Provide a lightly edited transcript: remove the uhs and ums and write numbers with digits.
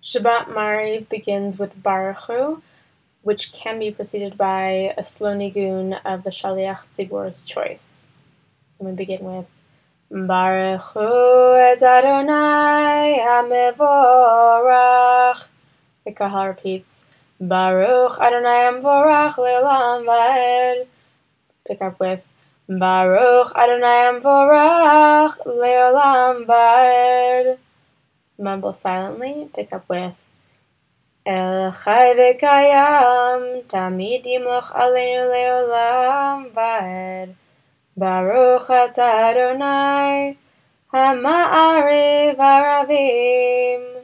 Shabbat Mariv begins with Baruch Hu, which can be preceded by a slow nigun of the Shaliach Tzibור's choice. And we begin with Baruch Hu et Adonai HaMevorach. The Kahal repeats Baruch Adonai HaMevorach Le'olam Va'ed. Pick up with Baruch Adonai HaMevorach Le'olam Va'ed. Mumble silently. Pick up with El Chai V'Kayam Tamid Yimloch Aleinu Le'olam Va'ed. Baruch Atah Adonai Hama'ariv Haravim.